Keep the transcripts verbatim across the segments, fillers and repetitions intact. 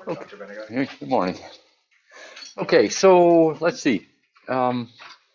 Okay. Doctor Benega. Good morning. Okay, so let's see. Um,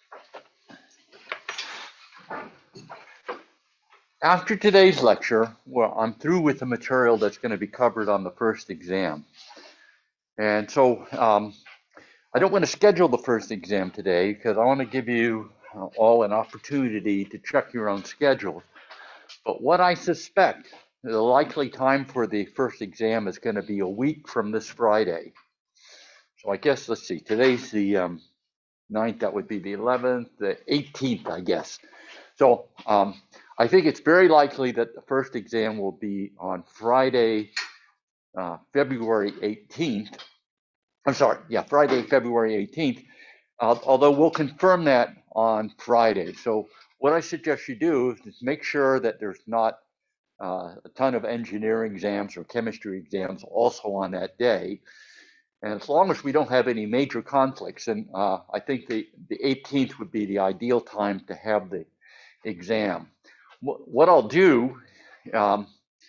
after today's lecture, well, I'm through with the material that's going to be covered on the first exam. And so um, I don't want to schedule the first exam today because I want to give you uh, all an opportunity to check your own schedules. But what I suspect the likely time for the first exam is going to be a week from this Friday. So I guess, let's see, today's the um, ninth, that would be the eleventh, the eighteenth, I guess. So um, I think it's very likely that the first exam will be on Friday, uh, February eighteenth. I'm sorry, yeah, Friday, February eighteenth, uh, although we'll confirm that on Friday. So what I suggest you do is make sure that there's not uh, a ton of engineering exams or chemistry exams also on that day. And as long as we don't have any major conflicts, and uh, I think the, the eighteenth would be the ideal time to have the exam. What I'll do, um,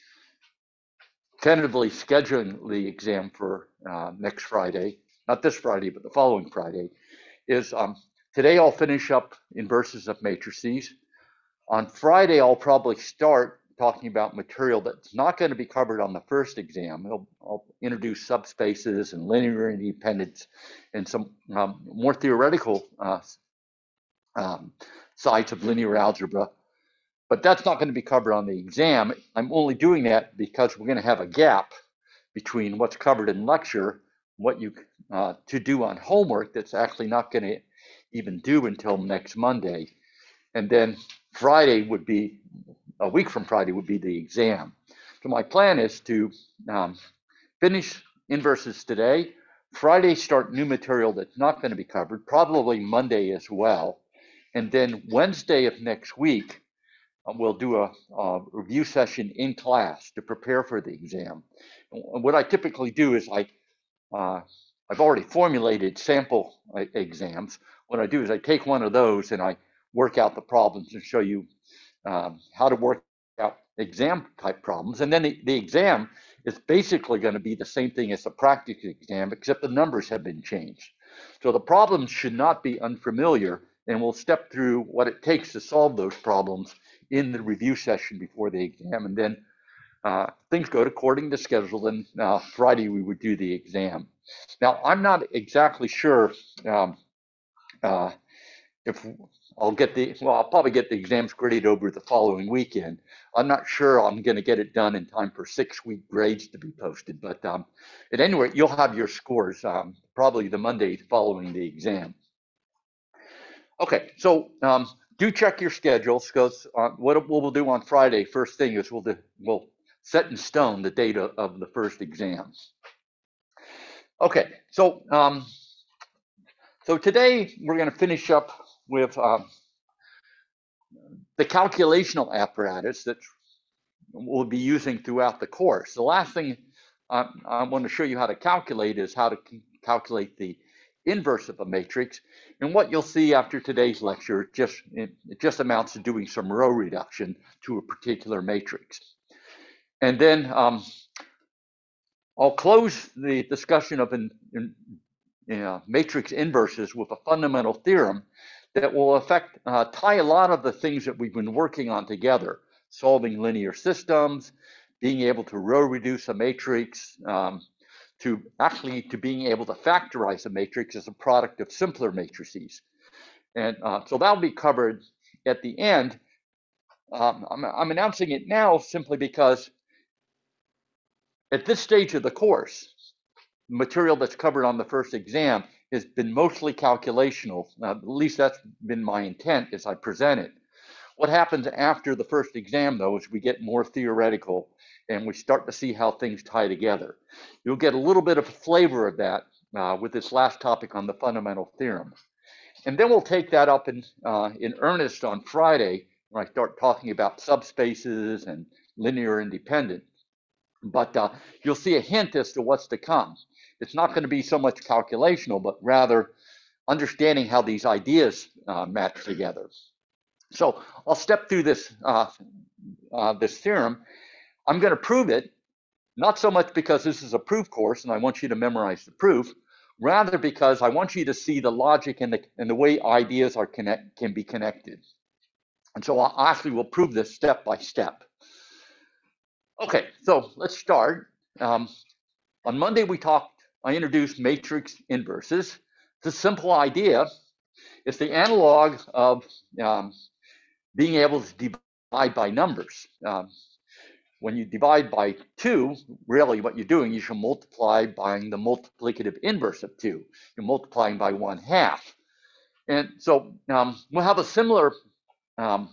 tentatively scheduling the exam for uh, next Friday, not this Friday, but the following Friday, is um, today I'll finish up inverses of matrices. On Friday, I'll probably start talking about material that's not going to be covered on the first exam. I'll, I'll introduce subspaces and linear independence and some um, more theoretical uh, um, sides of linear algebra. But that's not going to be covered on the exam. I'm only doing that because we're going to have a gap between what's covered in lecture, what you uh, to do on homework that's actually not going to even do until next Monday. And then Friday would be, a week from Friday would be the exam. So my plan is to um, finish inverses today, Friday start new material that's not going to be covered, probably Monday as well. And then Wednesday of next week, we'll do a, a review session in class to prepare for the exam. And what I typically do is I, uh, I've already formulated sample exams. What I do is I take one of those and I work out the problems and show you um, how to work out exam type problems. And then the, the exam is basically going to be the same thing as the practice exam, except the numbers have been changed. So the problems should not be unfamiliar, and we'll step through what it takes to solve those problems in the review session before the exam. And then uh, things go according to schedule, and uh, Friday we would do the exam. Now, I'm not exactly sure um, uh, if I'll get the, well, I'll probably get the exams graded over the following weekend. I'm not sure I'm going to get it done in time for six week grades to be posted, but um, at any rate, you'll have your scores um, probably the Monday following the exam. Okay, so um, do check your schedules, because uh, what we'll do on Friday, first thing is we'll, do, we'll set in stone the date of, of the first exam. Okay, so um, so today we're going to finish up with um, the calculational apparatus that we'll be using throughout the course. The last thing I, I want to show you how to calculate is how to calculate the inverse of a matrix. And what you'll see after today's lecture, just it, it just amounts to doing some row reduction to a particular matrix. And then um, I'll close the discussion of an, in, in, uh, matrix inverses with a fundamental theorem that will affect, uh, tie a lot of the things that we've been working on together, solving linear systems, being able to row reduce a matrix, um, to actually to being able to factorize a matrix as a product of simpler matrices. And uh, so that'll be covered at the end. Um, I'm, I'm announcing it now simply because at this stage of the course, the material that's covered on the first exam has been mostly calculational. Uh, at least that's been my intent as I present it. What happens after the first exam, though, is we get more theoretical and we start to see how things tie together. You'll get a little bit of a flavor of that uh, with this last topic on the fundamental theorem. And then we'll take that up in, uh, in earnest on Friday when I start talking about subspaces and linear independence. But uh, you'll see a hint as to what's to come. It's not going to be so much calculational, but rather understanding how these ideas uh, match together. So I'll step through this, uh, uh, this theorem. I'm going to prove it. not so much because this is a proof course and I want you to memorize the proof, rather because I want you to see the logic and the, and the way ideas are connect, can be connected. And so I actually will prove this step by step. Okay, so let's start. Um, on Monday we talked, I introduced matrix inverses. It's a simple idea. It's the analog of um, being able to divide by numbers. Um, when you divide by two, really what you're doing is you're multiplying by the multiplicative inverse of two. You're multiplying by one half. And so um, we'll have a similar um,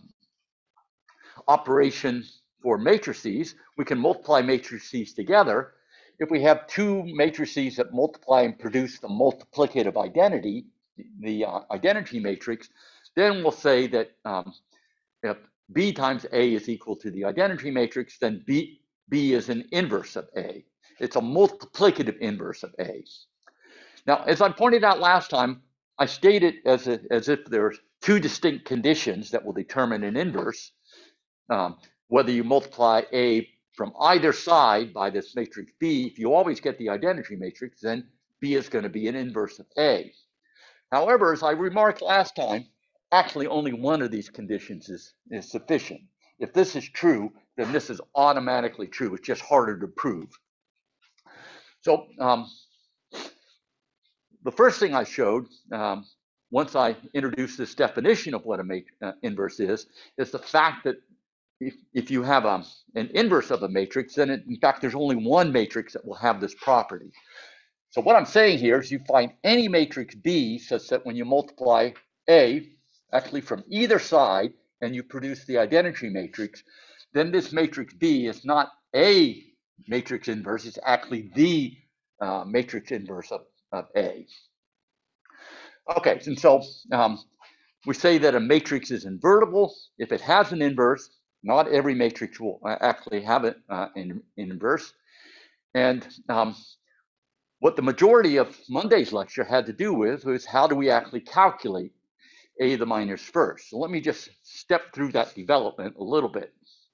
operation for matrices. We can multiply matrices together. If we have two matrices that multiply and produce the multiplicative identity, the uh, identity matrix, then we'll say that um, if B times A is equal to the identity matrix, then B, B is an inverse of A. It's a multiplicative inverse of A. Now, as I pointed out last time, I state it as, a, as if there's two distinct conditions that will determine an inverse. Um, whether you multiply A from either side by this matrix B, if you always get the identity matrix, then B is going to be an inverse of A. However, as I remarked last time, actually only one of these conditions is, is sufficient. If this is true, then this is automatically true. It's just harder to prove. So um, the first thing I showed, um, once I introduced this definition of what a uh, inverse is, is the fact that if, if you have a, an inverse of a matrix, then it, in fact, there's only one matrix that will have this property. So what I'm saying here is you find any matrix B such that when you multiply A, actually from either side, and you produce the identity matrix, then this matrix B is not a matrix inverse, it's actually the uh, matrix inverse of, of A. Okay, and so um, we say that a matrix is invertible if it has an inverse. Not every matrix will actually have it uh, in, in inverse. And um, what the majority of Monday's lecture had to do with was how do we actually calculate A to the minus first. So let me just step through that development a little bit.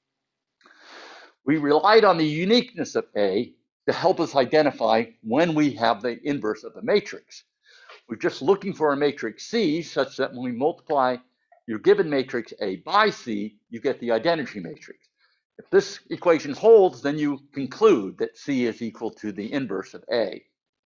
We relied on the uniqueness of A to help us identify when we have the inverse of the matrix. We're just looking for a matrix C such that when we multiply your given matrix A by C, you get the identity matrix. If this equation holds, then you conclude that C is equal to the inverse of A.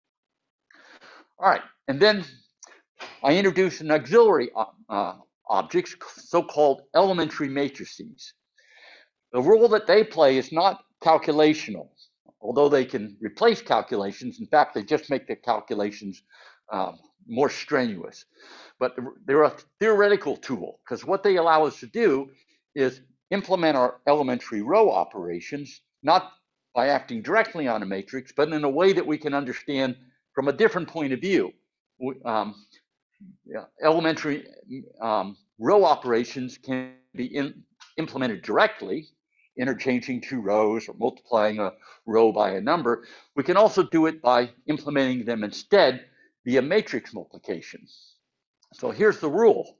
All right, and then I introduced an auxiliary uh, objects, so-called elementary matrices. The role that they play is not calculational, although they can replace calculations. In fact, they just make the calculations um, more strenuous. But they're a theoretical tool, because what they allow us to do is implement our elementary row operations, not by acting directly on a matrix, but in a way that we can understand from a different point of view. Um, yeah, elementary um, row operations can be in, implemented directly, interchanging two rows or multiplying a row by a number. We can also do it by implementing them instead via matrix multiplication. So here's the rule.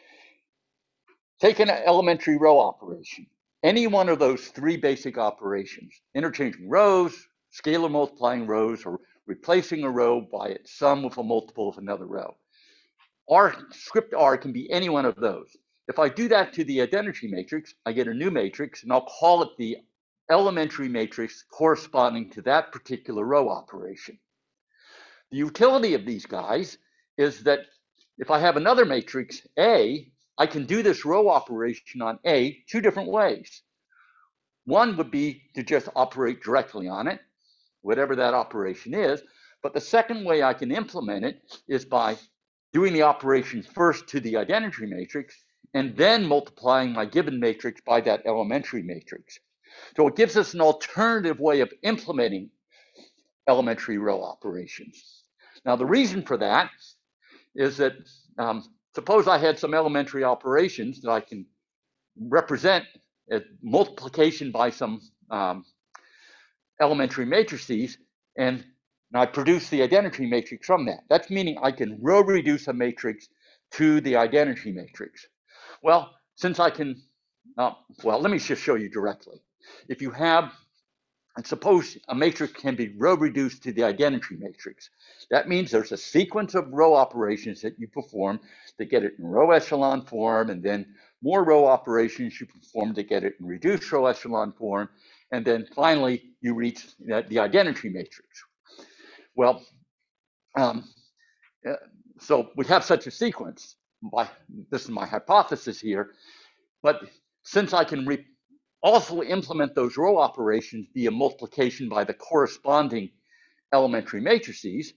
Take an elementary row operation. Any one of those three basic operations, interchanging rows, scalar multiplying rows, or replacing a row by its sum with a multiple of another row. R, script R can be any one of those. If I do that to the identity matrix, I get a new matrix, and I'll call it the elementary matrix corresponding to that particular row operation. The utility of these guys is that if I have another matrix, A, I can do this row operation on A two different ways. One would be to just operate directly on it, whatever that operation is. But the second way I can implement it is by doing the operation first to the identity matrix and then multiplying my given matrix by that elementary matrix. So it gives us an alternative way of implementing elementary row operations. Now, the reason for that is that um, suppose I had some elementary operations that I can represent as multiplication by some um, elementary matrices, and I produce the identity matrix from that. That's meaning I can row reduce a matrix to the identity matrix. Well, since I can, uh, well, let me just show you directly. If you have And suppose a matrix can be row reduced to the identity matrix. That means there's a sequence of row operations that you perform to get it in row echelon form, and then more row operations you perform to get it in reduced row echelon form, and then finally you reach the identity matrix. Well, um, so we have such a sequence. By, this is my hypothesis here, but since I can re also implement those row operations via multiplication by the corresponding elementary matrices,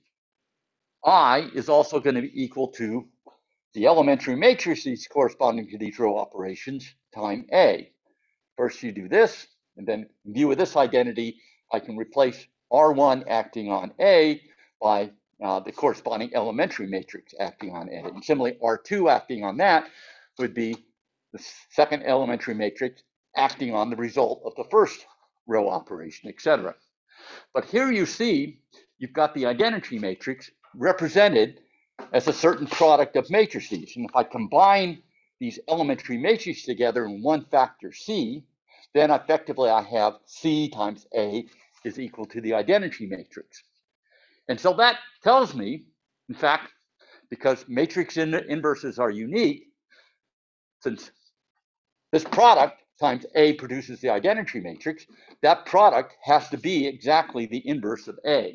I is also going to be equal to the elementary matrices corresponding to these row operations time A. First you do this, and then in view of this identity, I can replace R one acting on A by uh, the corresponding elementary matrix acting on A. And similarly, R two acting on that would be the second elementary matrix acting on the result of the first row operation, et cetera. But here you see you've got the identity matrix represented as a certain product of matrices. And if I combine these elementary matrices together in one factor C, then effectively I have C times A is equal to the identity matrix. And so that tells me, in fact, because matrix inverses are unique, since this product times A produces the identity matrix, that product has to be exactly the inverse of A.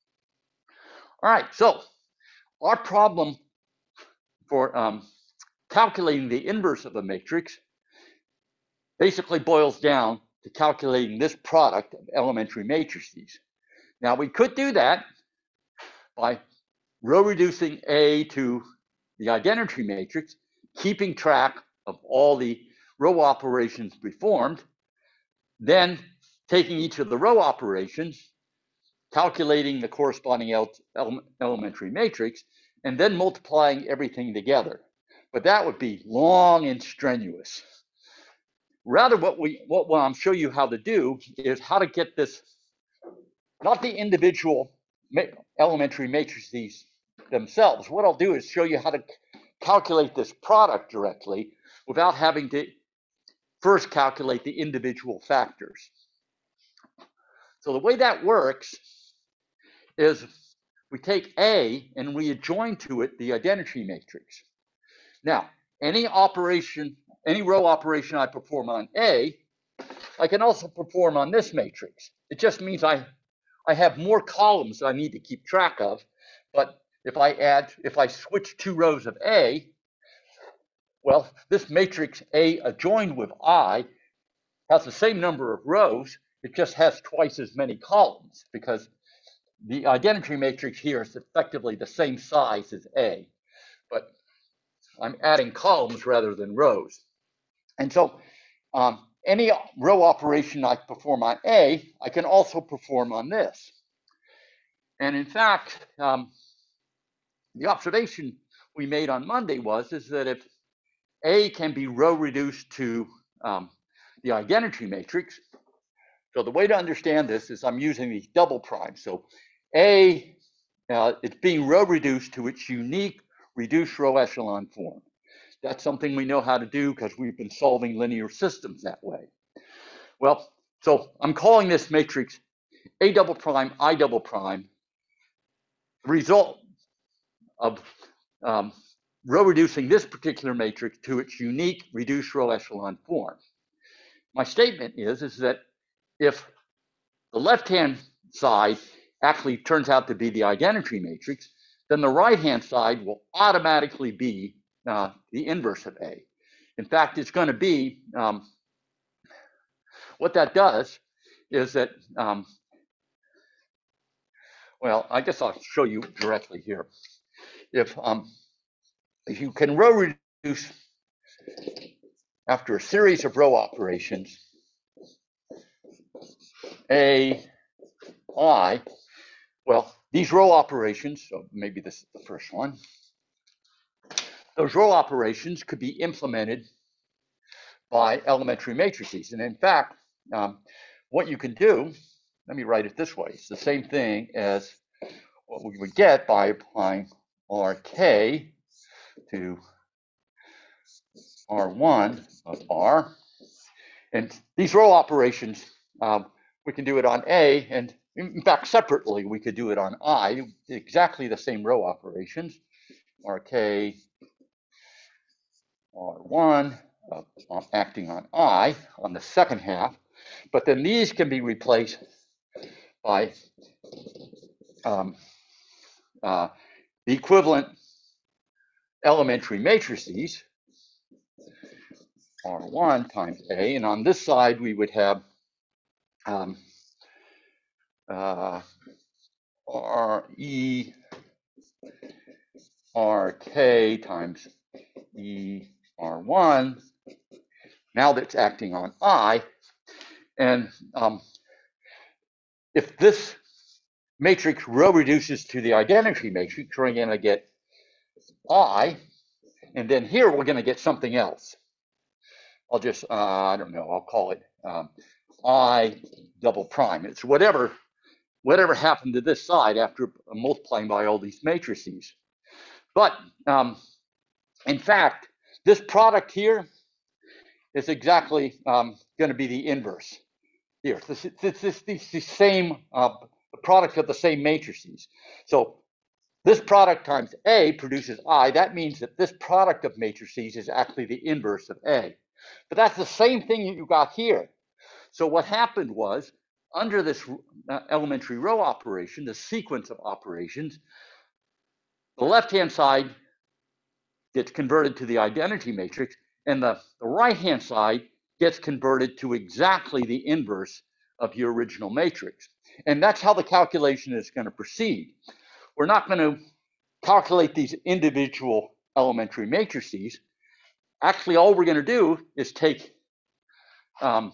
All right, so our problem for um, calculating the inverse of a matrix basically boils down to calculating this product of elementary matrices. Now, we could do that by row reducing A to the identity matrix, keeping track of all the row operations performed, then taking each of the row operations, calculating the corresponding ele elementary matrix, and then multiplying everything together. But that would be long and strenuous. Rather, what we what I'll show you how to do is how to get this, not the individual ma elementary matrices themselves. What I'll do is show you how to calculate this product directly without having to first calculate the individual factors. So the way that works is we take A and we adjoin to it the identity matrix. Now, any operation, any row operation I perform on A, I can also perform on this matrix. It just means I, I have more columns I need to keep track of, but if I add, if I switch two rows of A, well, this matrix A adjoined with I has the same number of rows, it just has twice as many columns because the identity matrix here is effectively the same size as A, but I'm adding columns rather than rows. And so um, any row operation I perform on A, I can also perform on this. And in fact, um, the observation we made on Monday was is that if A can be row reduced to um, the identity matrix, so the way to understand this is I'm using these double primes. So A, uh, it's being row reduced to its unique reduced row echelon form. That's something we know how to do because we've been solving linear systems that way. Well, so I'm calling this matrix A double prime, I double prime, the result of um, row reducing this particular matrix to its unique reduced row echelon form. My statement is, is that if the left-hand side actually turns out to be the identity matrix, then the right-hand side will automatically be uh, the inverse of A. In fact, it's going to be, um, what that does is that, um, well, I guess I'll show you directly here. If, um, if you can row reduce after a series of row operations, A, I, well, these row operations, so maybe this is the first one, those row operations could be implemented by elementary matrices. And in fact, um, what you can do, let me write it this way, it's the same thing as what we would get by applying R K to R one of R. And these row operations um, we can do it on A, and in fact, separately, we could do it on I, exactly the same row operations, R K, R one, uh, acting on I on the second half, but then these can be replaced by um, uh, the equivalent elementary matrices, R one times A, and on this side we would have um, uh, R E R K times E R one, now that's acting on I, and um, if this matrix row reduces to the identity matrix, we're going to get I, and then here we're going to get something else. I'll just, uh, I don't know, I'll call it um, I double prime. It's whatever, whatever happened to this side after multiplying by all these matrices. But um, in fact, this product here is exactly um, going to be the inverse here. This, this, this, this the same uh, product of the same matrices. So this product times A produces I. That means that this product of matrices is actually the inverse of A. But that's the same thing you got here. So what happened was, under this uh, elementary row operation, the sequence of operations, the left-hand side gets converted to the identity matrix, and the, the right-hand side gets converted to exactly the inverse of your original matrix. And that's how the calculation is going to proceed. We're not going to calculate these individual elementary matrices. Actually, all we're going to do is take um,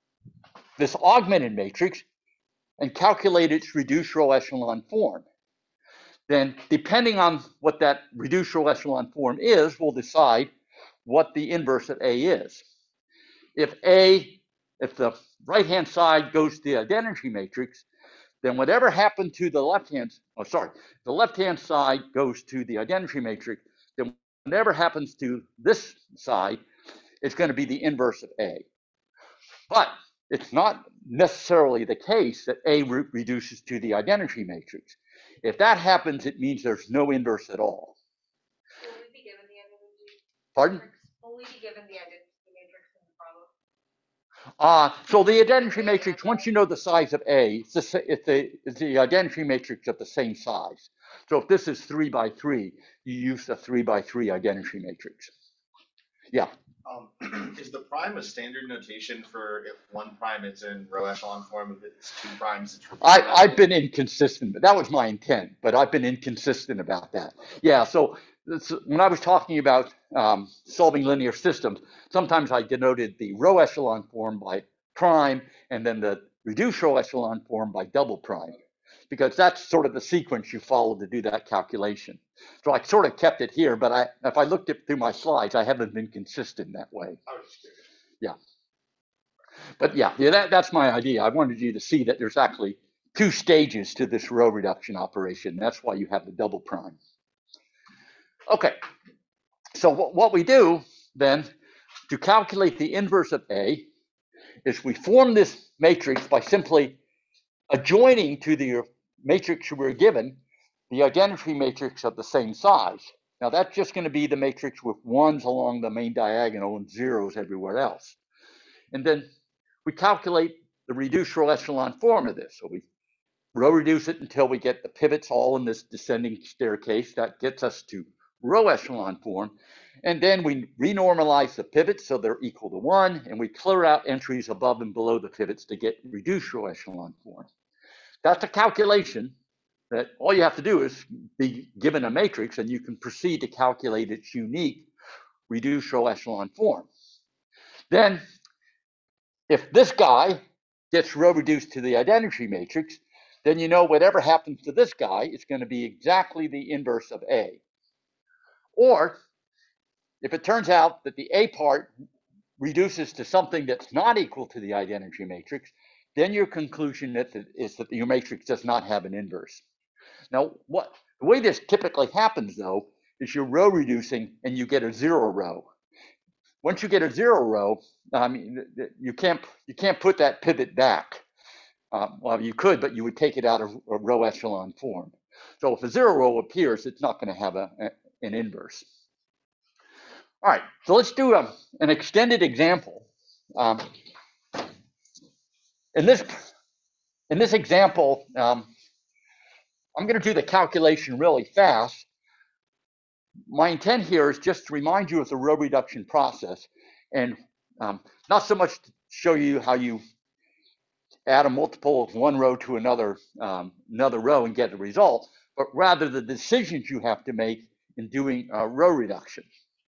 this augmented matrix and calculate its reduced row echelon form. Then, depending on what that reduced row echelon form is, we'll decide what the inverse of A is. If A, if the right-hand side goes to the identity matrix, then whatever happened to the left-hand, oh, sorry, the left-hand side goes to the identity matrix, then whatever happens to this side, it's going to be the inverse of A. But it's not necessarily the case that A re reduces to the identity matrix. If that happens, it means there's no inverse at all. Will we be given the identity? Pardon? Will we be given the identity matrix in the problem? Uh, so the identity matrix, once you know the size of A, it's the, it's, the, it's the identity matrix of the same size. So if this is three by three, you use the three by three identity matrix. Yeah. Um, is the prime a standard notation for if one prime is in row echelon form, if it's two primes, it's I, I've been inconsistent, but that was my intent, but I've been inconsistent about that. Yeah, so this, when I was talking about um, solving linear systems, sometimes I denoted the row echelon form by prime and then the reduced row echelon form by double prime, because that's sort of the sequence you follow to do that calculation. So I sort of kept it here, but I, if I looked at through my slides, I haven't been consistent that way. Yeah. But yeah, yeah that, that's my idea. I wanted you to see that there's actually two stages to this row reduction operation. That's why you have the double prime. Okay, so what, what we do then to calculate the inverse of A is we form this matrix by simply adjoining to the matrix we were given the identity matrix of the same size. Now that's just going to be the matrix with ones along the main diagonal and zeros everywhere else. And then we calculate the reduced row echelon form of this. So we row reduce it until we get the pivots all in this descending staircase. That gets us to row echelon form. And then we renormalize the pivots so they're equal to one, and we clear out entries above and below the pivots to get reduced row echelon form. That's a calculation that all you have to do is be given a matrix, and you can proceed to calculate its unique reduced row echelon form. Then, if this guy gets row reduced to the identity matrix, then you know whatever happens to this guy is going to be exactly the inverse of A. Or, if it turns out that the A part reduces to something that's not equal to the identity matrix, then your conclusion is that your matrix does not have an inverse. Now, what the way this typically happens, though, is you're row reducing and you get a zero row. Once you get a zero row, I mean, you can't you can't put that pivot back. Uh, well, you could, but you would take it out of a row echelon form. So if a zero row appears, it's not going to have a, a, an inverse. All right, so let's do a, an extended example. Um, in this in this example, um, I'm going to do the calculation really fast. My intent here is just to remind you of the row reduction process, and um, not so much to show you how you add a multiple of one row to another um, another row and get a result, but rather the decisions you have to make in doing uh, row reduction.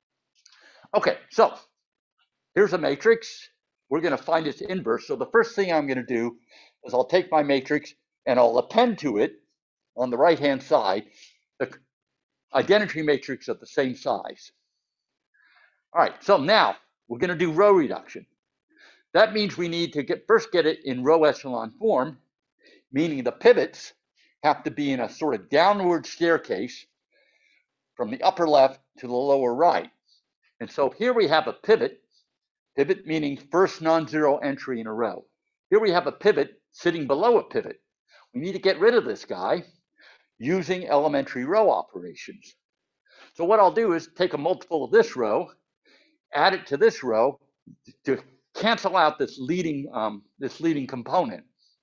Okay, so here's a matrix. We're going to find its inverse. So the first thing I'm going to do is I'll take my matrix and I'll append to it on the right-hand side the identity matrix of the same size. All right, so now we're going to do row reduction. That means we need to get first get it in row echelon form, meaning the pivots have to be in a sort of downward staircase from the upper left to the lower right. And so here we have a pivot, pivot meaning first non-zero entry in a row. Here we have a pivot sitting below a pivot. We need to get rid of this guy using elementary row operations. So what I'll do is take a multiple of this row, add it to this row to cancel out this leading, um, this leading component.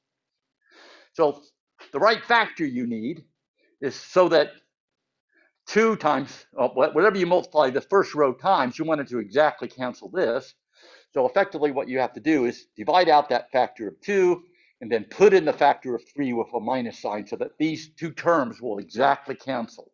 So the right factor you need is so that two times, whatever you multiply the first row times, you want it to exactly cancel this. So effectively what you have to do is divide out that factor of two and then put in the factor of three with a minus sign so that these two terms will exactly cancel.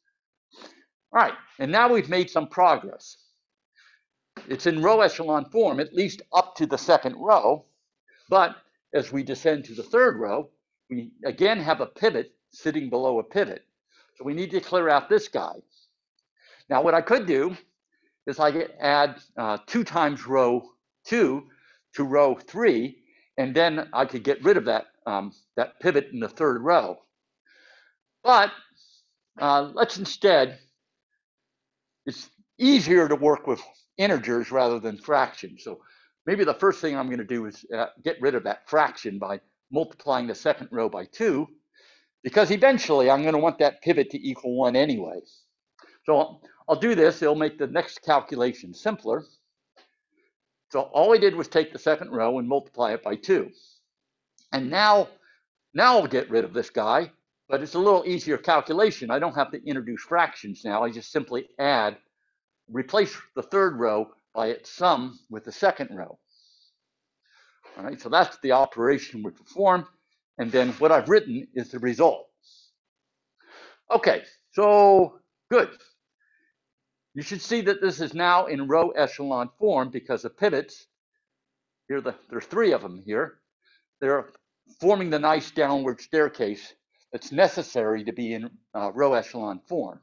All right, and now we've made some progress. It's in row echelon form, at least up to the second row, but as we descend to the third row, we again have a pivot sitting below a pivot. So we need to clear out this guy. Now what I could do is I could add uh, two times row two to row three, and then I could get rid of that, um, that pivot in the third row. But uh, let's instead, it's easier to work with integers rather than fractions. So maybe the first thing I'm going to do is uh, get rid of that fraction by multiplying the second row by two, because eventually I'm going to want that pivot to equal one anyway. So I'll do this. It'll make the next calculation simpler. So all we did was take the second row and multiply it by two. And now, now I'll get rid of this guy, but it's a little easier calculation. I don't have to introduce fractions now. I just simply add, replace the third row by its sum with the second row. All right, so that's the operation we perform. And then what I've written is the result. Okay, so good. You should see that this is now in row echelon form because the pivots, here the, there's three of them here, they're forming the nice downward staircase that's necessary to be in uh, row echelon form.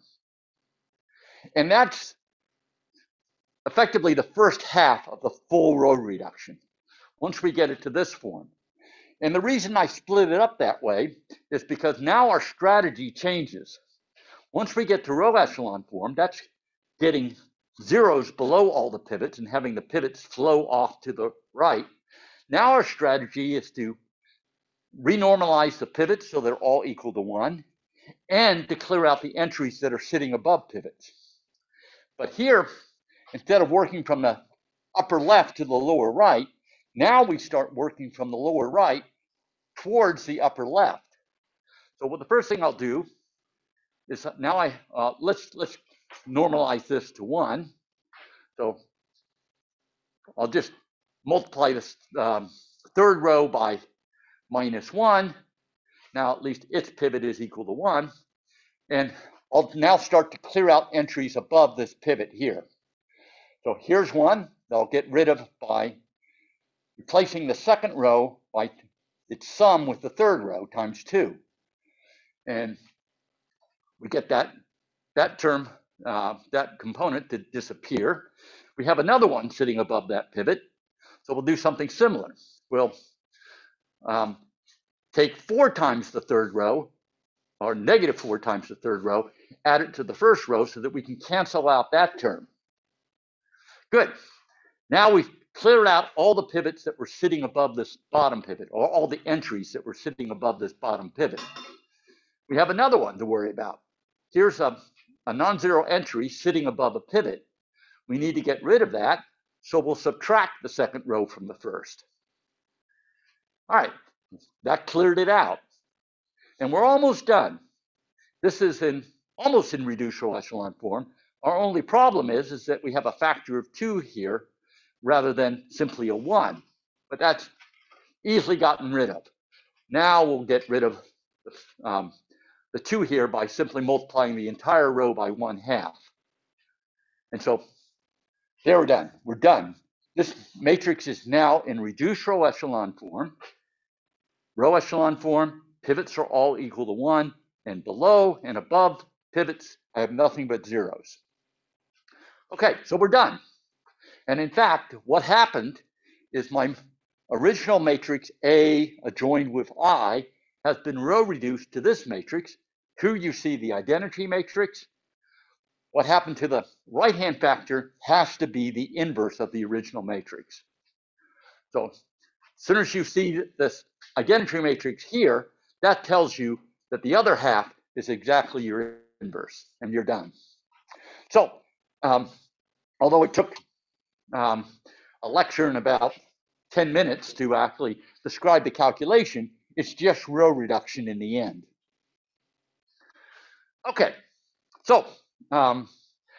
And that's effectively the first half of the full row reduction, once we get it to this form. And the reason I split it up that way is because now our strategy changes. Once we get to row echelon form, that's getting zeros below all the pivots and having the pivots flow off to the right. Now our strategy is to renormalize the pivots so they're all equal to one, and to clear out the entries that are sitting above pivots. But here, instead of working from the upper left to the lower right, now we start working from the lower right towards the upper left. So what the first thing I'll do is now I uh, let's let's normalize this to one. So I'll just multiply this um, third row by minus one. Now at least its pivot is equal to one. And I'll now start to clear out entries above this pivot here. So here's one that I'll get rid of by replacing the second row by its sum with the third row times two. And we get that, that term, uh, that component to disappear. We have another one sitting above that pivot. So we'll do something similar. We'll um, take four times the third row, or negative four times the third row, add it to the first row so that we can cancel out that term. Good. Now we've cleared out all the pivots that were sitting above this bottom pivot, or all the entries that were sitting above this bottom pivot. We have another one to worry about. Here's a, a non-zero entry sitting above a pivot. We need to get rid of that, so we'll subtract the second row from the first. All right, that cleared it out. And we're almost done. This is in almost in reduced row echelon form. Our only problem is, is that we have a factor of two here rather than simply a one. But that's easily gotten rid of. Now we'll get rid of um, the two here by simply multiplying the entire row by one half. And so there we're done. We're done. This matrix is now in reduced row echelon form. Row echelon form, pivots are all equal to one, and below and above pivots, I have nothing but zeros. Okay, so we're done. And in fact, what happened is my original matrix A adjoined with I has been row reduced to this matrix. Here you see the identity matrix. What happened to the right-hand factor has to be the inverse of the original matrix. So as soon as you see this identity matrix here, that tells you that the other half is exactly your inverse, and you're done. So, um, although it took um, a lecture in about ten minutes to actually describe the calculation, it's just row reduction in the end. Okay, so, um,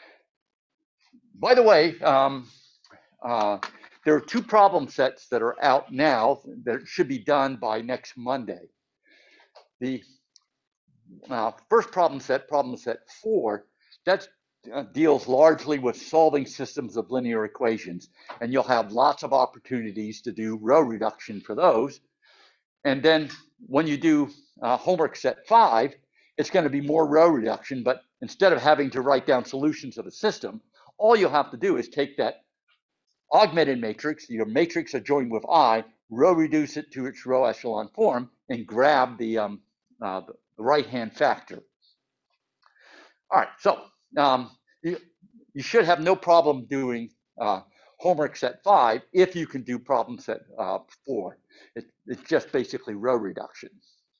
by the way, um, uh, there are two problem sets that are out now that should be done by next Monday. The uh, first problem set, problem set four, that uh, deals largely with solving systems of linear equations. And you'll have lots of opportunities to do row reduction for those. And then when you do uh, homework set five, it's going to be more row reduction, but instead of having to write down solutions of a system, all you'll have to do is take that augmented matrix, your matrix adjoined with I, row reduce it to its row echelon form, and grab the, um, uh, the right-hand factor. All right, so um, you, you should have no problem doing uh, homework set five if you can do problem set uh, four. It, it's just basically row reduction.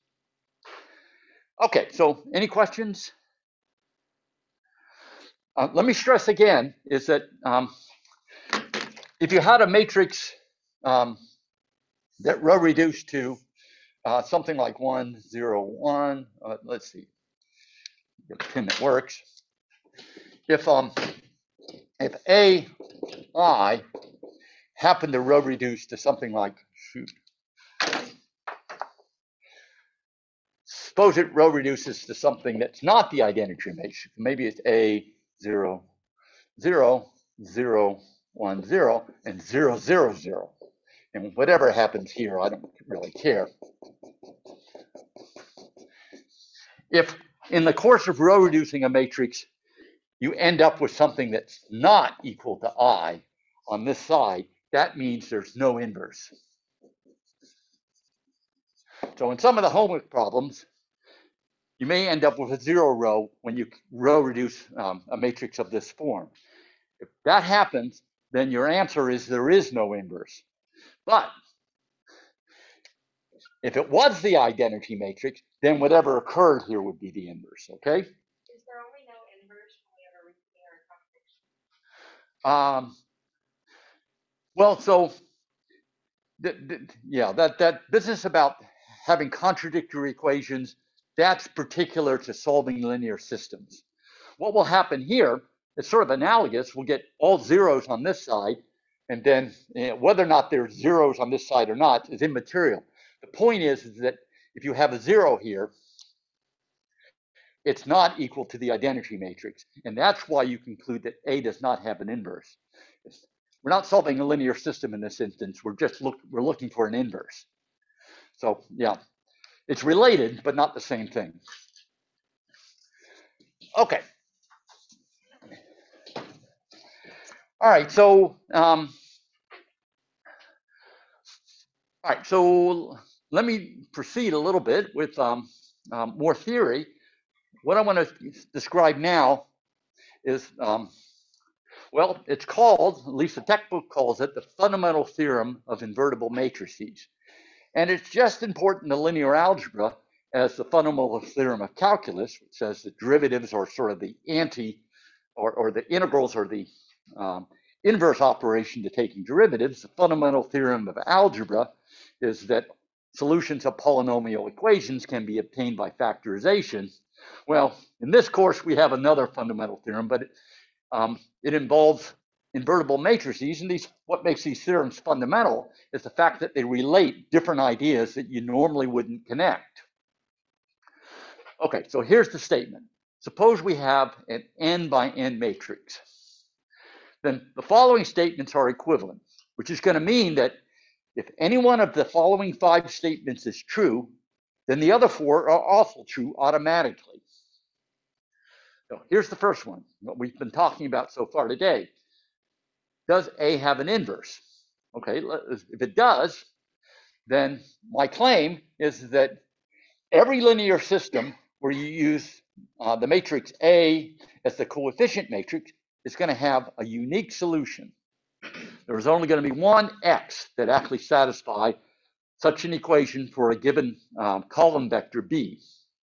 Okay, so any questions? Uh, let me stress again, is that um, if you had a matrix um, that row reduced to uh, something like one, zero, one, uh, let's see, get a pin that works. If um, if A I happened to row reduce to something like, shoot, suppose it row reduces to something that's not the identity matrix. Maybe it's A zero, zero, zero, one, zero, and zero, zero, zero. And whatever happens here, I don't really care. If in the course of row reducing a matrix, you end up with something that's not equal to I on this side, that means there's no inverse. So in some of the homework problems, you may end up with a zero row when you row reduce um, a matrix of this form. If that happens, then your answer is there is no inverse. But if it was the identity matrix, then whatever occurred here would be the inverse, okay? Is there only no inverse when we have a repeating or a combination? Um, well, so, th th yeah, that, that business about having contradictory equations, that's particular to solving linear systems. What will happen here is sort of analogous. We'll get all zeros on this side, and then you know, whether or not there's zeros on this side or not is immaterial. The point is, is that if you have a zero here, it's not equal to the identity matrix. And that's why you conclude that A does not have an inverse. We're not solving a linear system in this instance. We're just look, we're looking for an inverse. So yeah, it's related, but not the same thing. Okay. All right, so um, all right, so let me proceed a little bit with um, um, more theory. What I want to describe now is um, Well, it's called, at least the textbook calls it, the fundamental theorem of invertible matrices. And it's just important to linear algebra as the fundamental theorem of calculus, which says the derivatives are sort of the anti, or, or the integrals are the um, inverse operation to taking derivatives. The fundamental theorem of algebra is that solutions of polynomial equations can be obtained by factorization. Well, in this course, we have another fundamental theorem, but it, um, it involves invertible matrices, and these, what makes these theorems fundamental is the fact that they relate different ideas that you normally wouldn't connect. Okay, so here's the statement. Suppose we have an n by n matrix. Then the following statements are equivalent, which is going to mean that if any one of the following five statements is true, then the other four are also true automatically. So here's the first one, what we've been talking about so far today. Does A have an inverse? Okay, if it does, then my claim is that every linear system where you use uh, the matrix A as the coefficient matrix is going to have a unique solution. There is only going to be one X that actually satisfies such an equation for a given um, column vector B.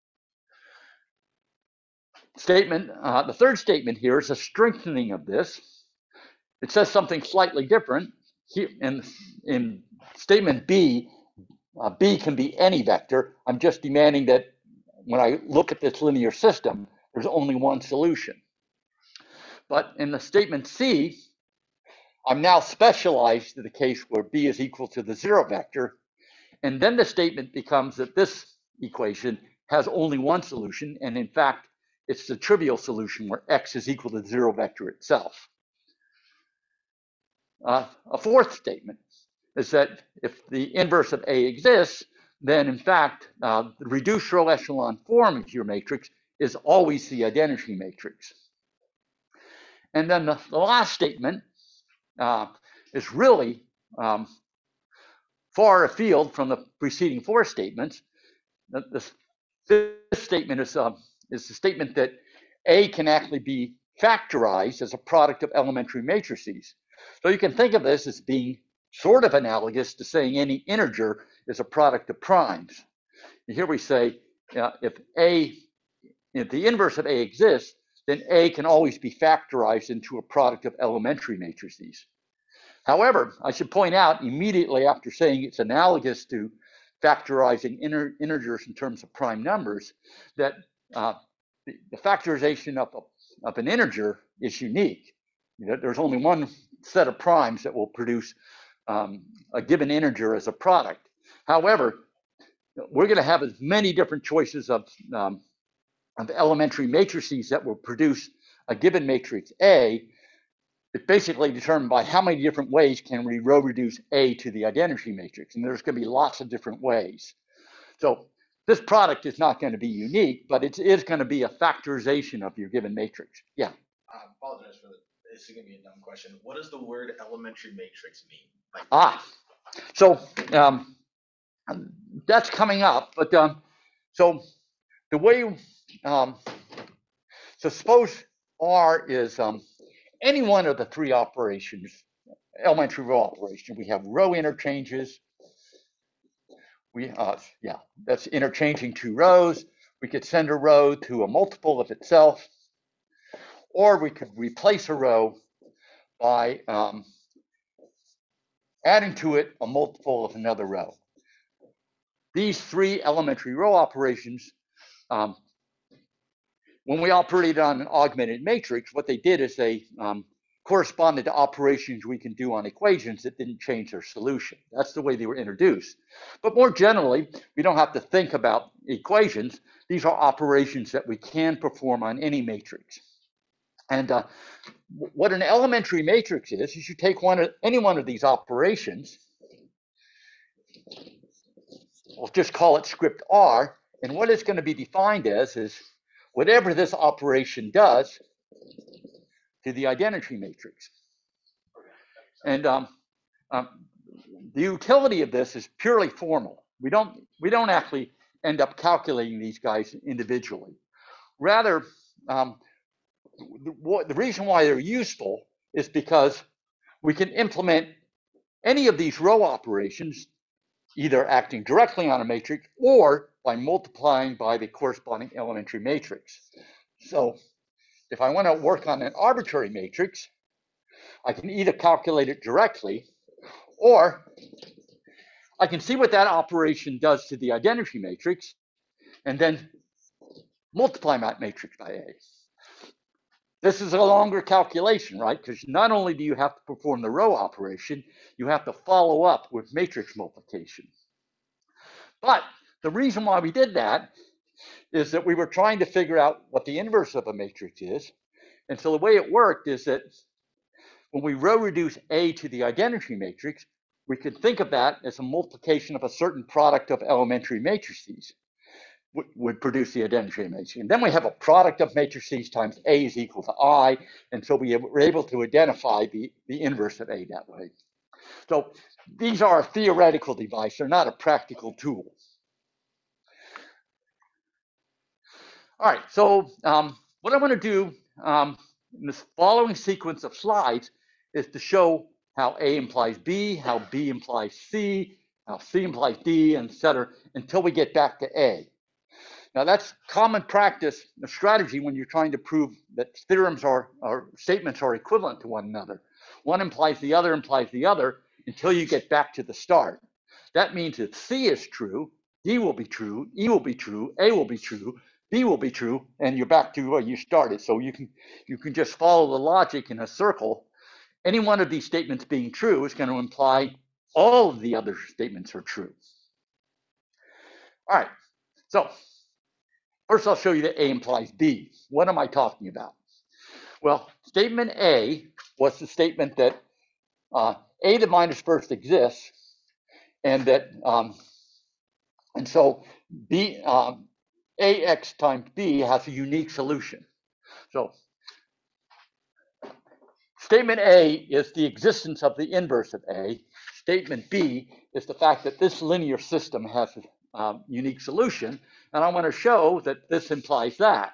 Statement, uh, the third statement here is a strengthening of this. It says something slightly different. Here in, in statement B, uh, B can be any vector. I'm just demanding that when I look at this linear system, there's only one solution. But in the statement C, I'm now specialized to the case where B is equal to the zero vector. And then the statement becomes that this equation has only one solution. And in fact, it's the trivial solution where X is equal to the zero vector itself. Uh, a fourth statement is that if the inverse of A exists, then in fact, uh, the reduced row echelon form of your matrix is always the identity matrix. And then the, the last statement uh, is really um, far afield from the preceding four statements. The, the fifth statement is, uh, is the statement that A can actually be factorized as a product of elementary matrices. So you can think of this as being sort of analogous to saying any integer is a product of primes. And here we say uh, if A, if the inverse of A exists, then A can always be factorized into a product of elementary matrices. However, I should point out immediately after saying it's analogous to factorizing inter integers in terms of prime numbers that uh, the, the factorization of, a, of an integer is unique. You know, there's only one set of primes that will produce um, a given integer as a product. However, we're going to have as many different choices of, um, of elementary matrices that will produce a given matrix A. It's basically determined by how many different ways can we row reduce A to the identity matrix. And there's going to be lots of different ways. So this product is not going to be unique, but it is going to be a factorization of your given matrix. Yeah. I apologize for the, this is going to be a dumb question. What does the word elementary matrix mean? Like, Ah, so um, that's coming up. But um, so the way, um, so suppose R is um, any one of the three operations, elementary row operation. We have row interchanges. We, uh, yeah, that's interchanging two rows. We could send a row to a multiple of itself, or we could replace a row by um, adding to it a multiple of another row. These three elementary row operations, um, when we operated on an augmented matrix, what they did is they um, corresponded to operations we can do on equations that didn't change their solution. That's the way they were introduced. But more generally, we don't have to think about equations. These are operations that we can perform on any matrix. And uh, what an elementary matrix is, is you take one of, any one of these operations, we'll just call it script R, and what it's going to be defined as is whatever this operation does to the identity matrix. And um, um, the utility of this is purely formal. We don't, we don't actually end up calculating these guys individually. Rather, um, the, the reason why they're useful is because we can implement any of these row operations, either acting directly on a matrix or by multiplying by the corresponding elementary matrix. So if I want to work on an arbitrary matrix, I can either calculate it directly, or I can see what that operation does to the identity matrix and then multiply that matrix by A. This is a longer calculation, right? Because not only do you have to perform the row operation, you have to follow up with matrix multiplication. But the reason why we did that is that we were trying to figure out what the inverse of a matrix is. And so the way it worked is that when we row reduce A to the identity matrix, we could think of that as a multiplication of a certain product of elementary matrices would produce the identity matrix. And then we have a product of matrices times A is equal to I, and so we were able to identify the, the inverse of A that way. So these are a theoretical device, they're not a practical tool. All right, so um, what I want to do um, in this following sequence of slides is to show how A implies B, how B implies C, how C implies D, et cetera, until we get back to A. Now that's common practice, a strategy when you're trying to prove that theorems are, or statements are equivalent to one another. One implies the other implies the other until you get back to the start. That means if C is true, D will be true, E will be true, A will be true, B will be true, and you're back to where you started. So you can, you can just follow the logic in a circle. Any one of these statements being true is going to imply all of the other statements are true. All right, so first, I'll show you that A implies B. What am I talking about? Well, statement A was the statement that uh, A to minus first exists, and that um, and so B um, A x times B has a unique solution. So statement A is the existence of the inverse of A. Statement B is the fact that this linear system has a um, unique solution, and I want to show that this implies that.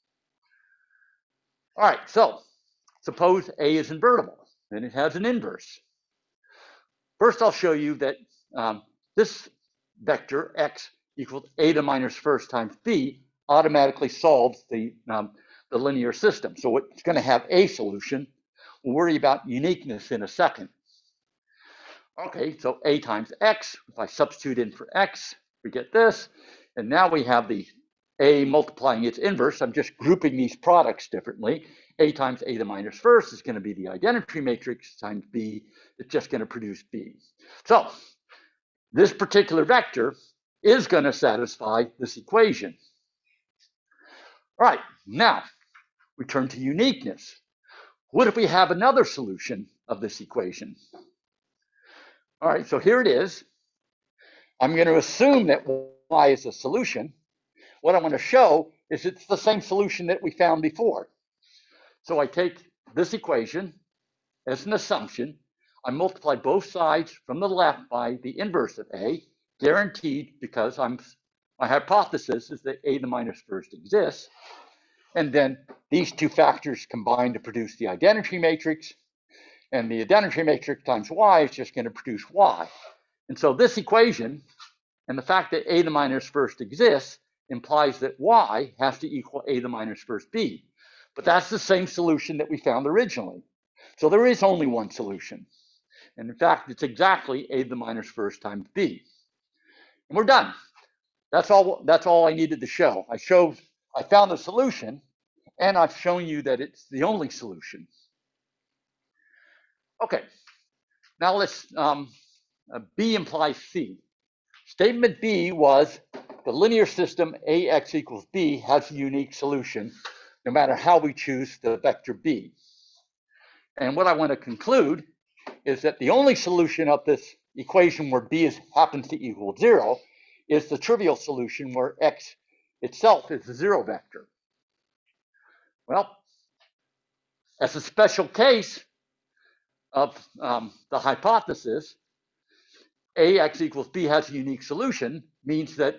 All right, so suppose A is invertible, then it has an inverse. First, I'll show you that um, this vector x equals A to minus first times B automatically solves the, um, the linear system. So it's going to have a solution. We'll worry about uniqueness in a second. Okay, so A times x, if I substitute in for x, we get this. And now we have the A multiplying its inverse. I'm just grouping these products differently. A times A to minus first is going to be the identity matrix times B. It's just going to produce B. So this particular vector is going to satisfy this equation. All right, now we turn to uniqueness. What if we have another solution of this equation? All right, so here it is. I'm going to assume that y is a solution. What I want to show is it's the same solution that we found before. So I take this equation as an assumption. I multiply both sides from the left by the inverse of A, guaranteed because I'm, my hypothesis is that A to the minus first exists. And then these two factors combine to produce the identity matrix. And the identity matrix times y is just going to produce y. And so this equation and the fact that A to the minus first exists implies that y has to equal A to the minus first b. But that's the same solution that we found originally. So there is only one solution. And in fact, it's exactly A to the minus first times b. And we're done. That's all, that's all I needed to show. I showed, I found a solution, and I've shown you that it's the only solution. Okay, now let's, um, uh, B implies C. Statement B was the linear system A x equals B has a unique solution, no matter how we choose the vector B. And what I want to conclude is that the only solution of this equation where B is, happens to equal zero is the trivial solution where x itself is the zero vector. Well, as a special case of um, the hypothesis, A x equals B has a unique solution means that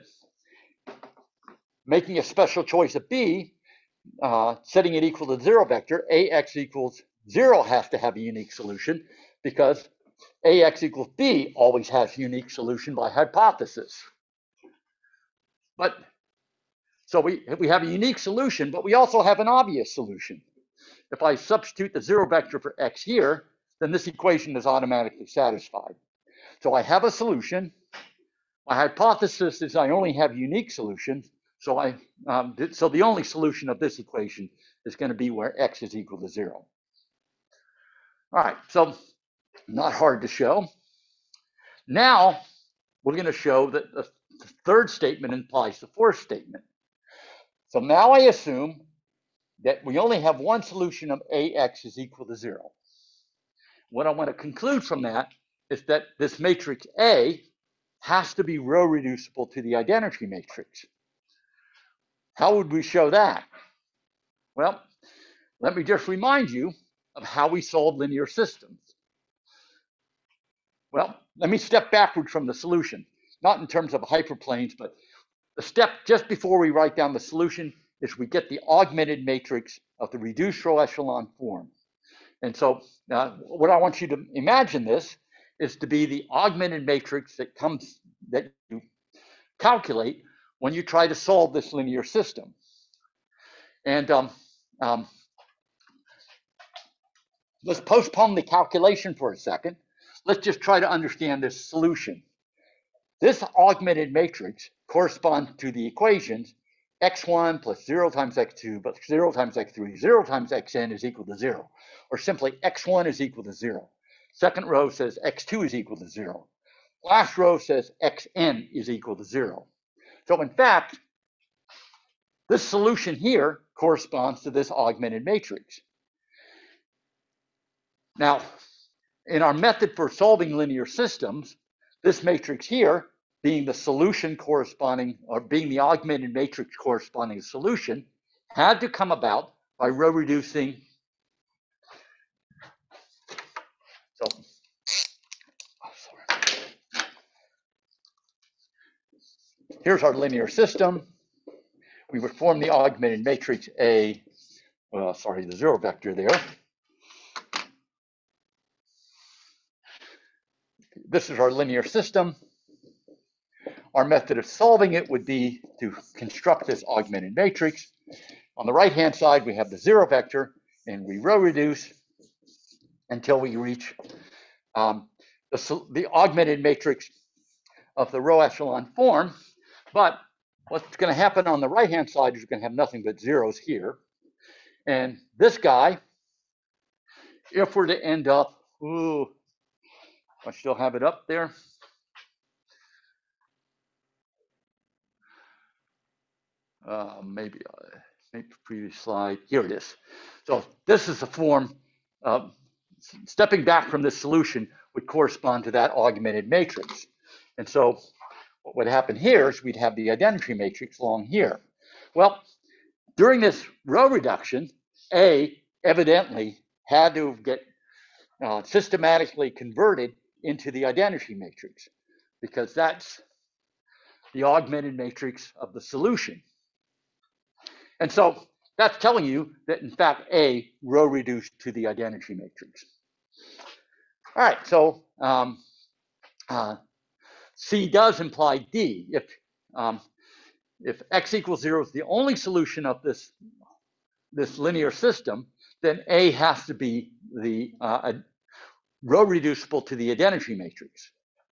making a special choice of B, uh, setting it equal to the zero vector, A x equals zero has to have a unique solution because Ax equals B always has a unique solution by hypothesis. But so we, we have a unique solution, but we also have an obvious solution. If I substitute the zero vector for x here, then this equation is automatically satisfied. So I have a solution. My hypothesis is I only have unique solutions. So I um, so the only solution of this equation is going to be where x is equal to zero. All right, so not hard to show. Now we're going to show that the third statement implies the fourth statement. So now I assume that we only have one solution of Ax is equal to zero. What I want to conclude from that is that this matrix A has to be row reducible to the identity matrix. How would we show that? Well, let me just remind you of how we solve linear systems. Well, let me step backward from the solution, not in terms of hyperplanes, but the step just before we write down the solution is we get the augmented matrix of the reduced row echelon form. And so uh, what I want you to imagine this is to be the augmented matrix that comes, that you calculate when you try to solve this linear system. And um, um, let's postpone the calculation for a second. Let's just try to understand this solution. This augmented matrix corresponds to the equations x one plus zero times x two plus zero times x three, zero times xn is equal to zero, or simply x one is equal to zero. Second row says x two is equal to zero. Last row says xn is equal to zero. So in fact, this solution here corresponds to this augmented matrix. Now, in our method for solving linear systems, this matrix here, being the solution corresponding, or being the augmented matrix corresponding to solution, had to come about by row reducing. So, oh, sorry. Here's our linear system. We would form the augmented matrix A, well, sorry, the zero vector there. This is our linear system. Our method of solving it would be to construct this augmented matrix. On the right-hand side, we have the zero vector, and we row reduce until we reach um, the, the augmented matrix of the row echelon form. But what's going to happen on the right-hand side is we're going to have nothing but zeros here. And this guy, if we're to end up, ooh, I still have it up there. Uh, maybe, uh, maybe previous slide. Here it is. So this is the form. Uh, stepping back from this solution would correspond to that augmented matrix. And so what would happen here is we'd have the identity matrix along here. Well, during this row reduction, A evidently had to get uh, systematically converted into the identity matrix because that's the augmented matrix of the solution. And so that's telling you that, in fact, A row reduced to the identity matrix. All right, so um, uh, C does imply D. If, um, if x equals zero is the only solution of this, this linear system, then A has to be the uh, row reducible to the identity matrix.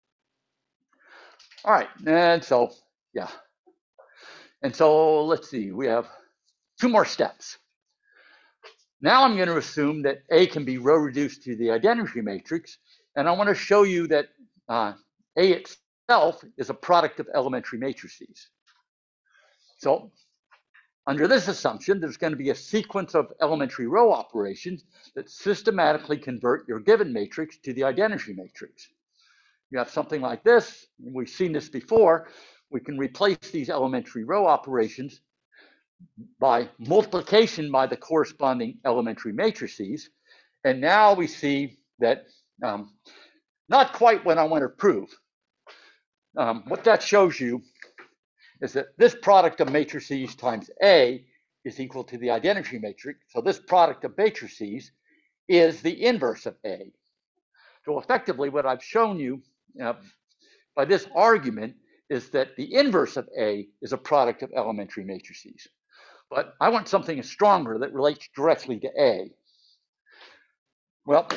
All right, and so, yeah. And so let's see, we have two more steps. Now I'm going to assume that A can be row reduced to the identity matrix, and I want to show you that uh, A itself is a product of elementary matrices. So under this assumption, there's going to be a sequence of elementary row operations that systematically convert your given matrix to the identity matrix. You have something like this, and we've seen this before. We can replace these elementary row operations by multiplication by the corresponding elementary matrices. And now we see that um, not quite what I want to prove. Um, what that shows you is that this product of matrices times A is equal to the identity matrix. So this product of matrices is the inverse of A. So effectively, what I've shown you uh, by this argument is that the inverse of A is a product of elementary matrices. But I want something stronger that relates directly to A. Well,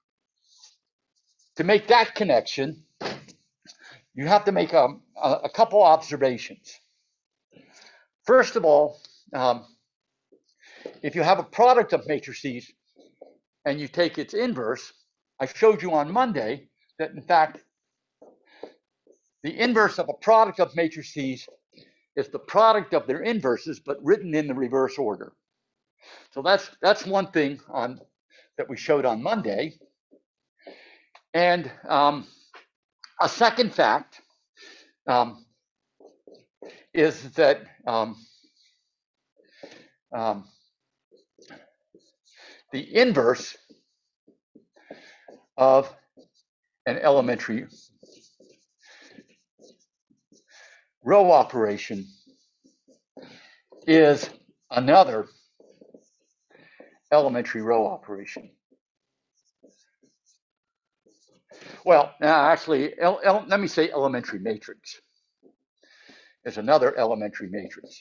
to make that connection, you have to make a, a, a couple observations. First of all, um, if you have a product of matrices and you take its inverse, I showed you on Monday that in fact, the inverse of a product of matrices is the product of their inverses, but written in the reverse order. So that's that's one thing on that we showed on Monday. And um, a second fact um, is that um, um, the inverse of an elementary row operation is another elementary row operation. Well, now actually, el, el, let me say elementary matrix is another elementary matrix.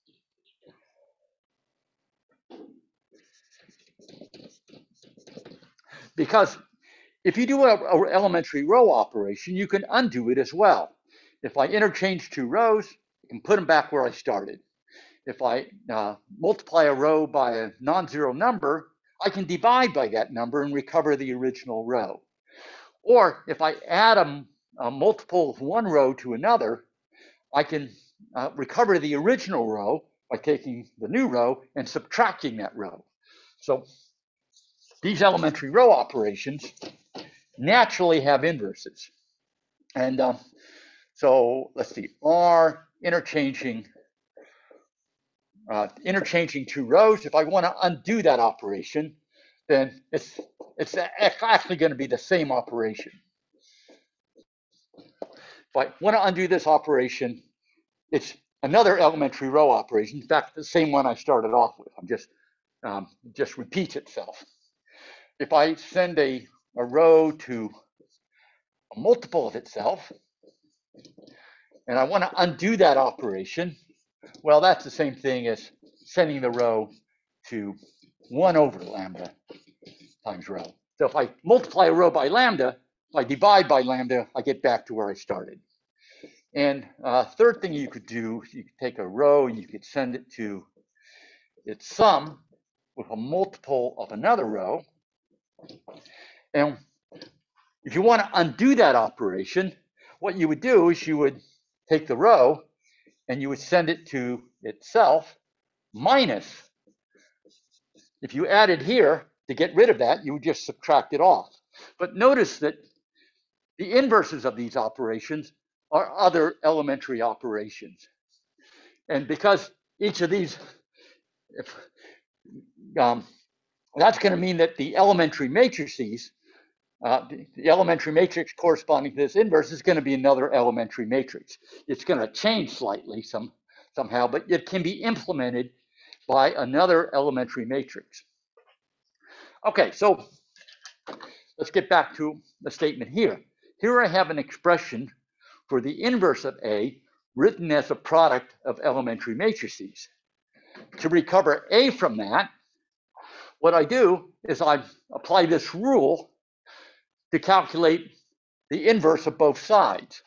Because if you do an elementary row operation, you can undo it as well. If I interchange two rows, I can put them back where I started. If I uh, multiply a row by a non-zero number, I can divide by that number and recover the original row. Or if I add a, a multiple of one row to another, I can uh, recover the original row by taking the new row and subtracting that row. So these elementary row operations naturally have inverses. And um, so let's see, R interchanging uh, interchanging two rows. If I want to undo that operation, then it's it's actually going to be the same operation. If I want to undo this operation, it's another elementary row operation. In fact, the same one I started off with. I'm just um, just repeats itself. If I send a, a row to a multiple of itself, and I want to undo that operation, well, that's the same thing as sending the row to one over lambda times row. So if I multiply a row by lambda, if I divide by lambda, I get back to where I started. And uh, third thing you could do, you could take a row and you could send it to its sum with a multiple of another row. And if you want to undo that operation, what you would do is you would take the row and you would send it to itself minus, if you added here, to get rid of that, you would just subtract it off. But notice that the inverses of these operations are other elementary operations. And because each of these, if, um, that's going to mean that the elementary matrices, uh, the, the elementary matrix corresponding to this inverse is going to be another elementary matrix. It's going to change slightly some, somehow, but it can be implemented by another elementary matrix. Okay, so let's get back to the statement here. Here I have an expression for the inverse of A written as a product of elementary matrices. To recover A from that, what I do is I apply this rule to calculate the inverse of both sides.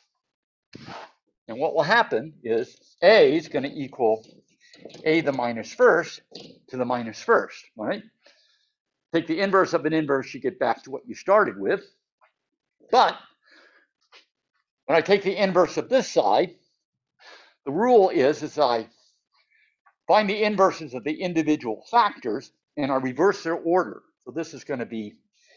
And what will happen is A is going to equal A the minus first to the minus first, right? Take the inverse of an inverse, you get back to what you started with. But when I take the inverse of this side, the rule is, is I find the inverses of the individual factors and I reverse their order. So this is going to be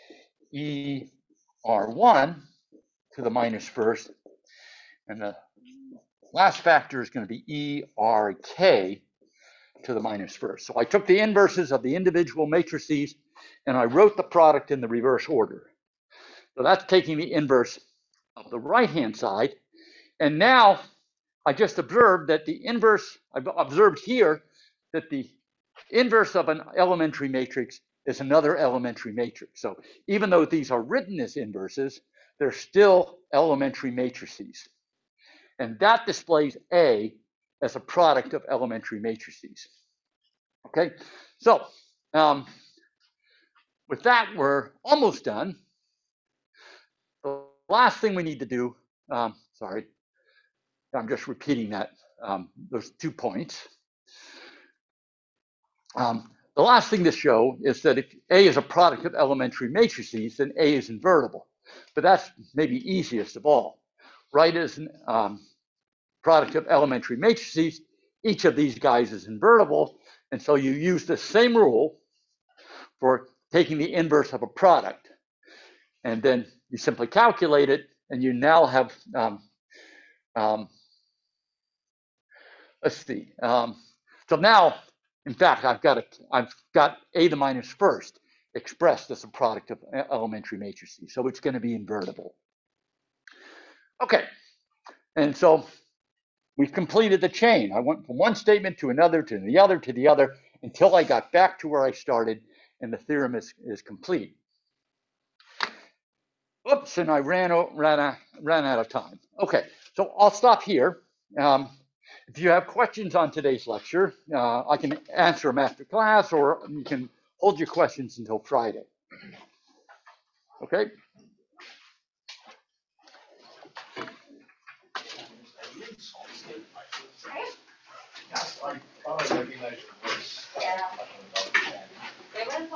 E R one to the minus first, and the last factor is going to be E R K to the minus first. So I took the inverses of the individual matrices and I wrote the product in the reverse order. So that's taking the inverse of the right-hand side. And now I just observed that the inverse, I've observed here that the inverse of an elementary matrix is another elementary matrix. So even though these are written as inverses, they're still elementary matrices. And that displays A as a product of elementary matrices. Okay, so um, with that, we're almost done. The last thing we need to do, um, sorry, I'm just repeating that, um, those two points. Um, the last thing to show is that if A is a product of elementary matrices, then A is invertible. But that's maybe easiest of all. Right as a um, product of elementary matrices, each of these guys is invertible. And so you use the same rule for taking the inverse of a product. And then you simply calculate it, and you now have, um, um, let's see. Um, so now, in fact, I've got, a, I've got A to the minus first expressed as a product of elementary matrices. So it's going to be invertible. Okay. And so we've completed the chain. I went from one statement to another, to the other, to the other, until I got back to where I started, and the theorem is, is complete. Oops, and I ran, ran, ran out of time. Okay, so I'll stop here. Um, if you have questions on today's lecture, uh, I can answer them after class, or you can hold your questions until Friday. Okay? Yeah.